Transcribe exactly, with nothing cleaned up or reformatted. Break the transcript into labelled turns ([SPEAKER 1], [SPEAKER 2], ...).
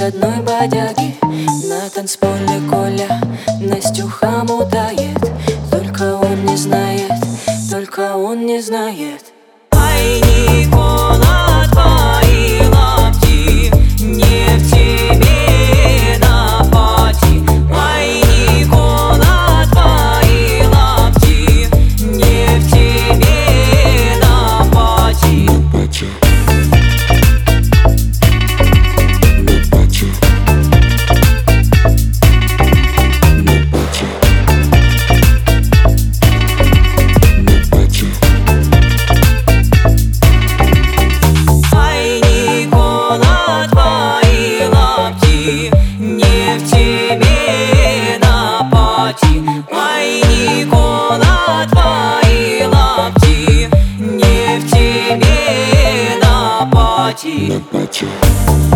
[SPEAKER 1] одной бодяги. На танцполе Коля Настю хомутает. Только он не знает, только он не знает.
[SPEAKER 2] Ай, Никола, твои лапти не в тебе на пати. Ай, Никола, твои лапти не в тебе на пати. Не в тебе на пати. Ай, Никола, твои лапти не в тебе на пати.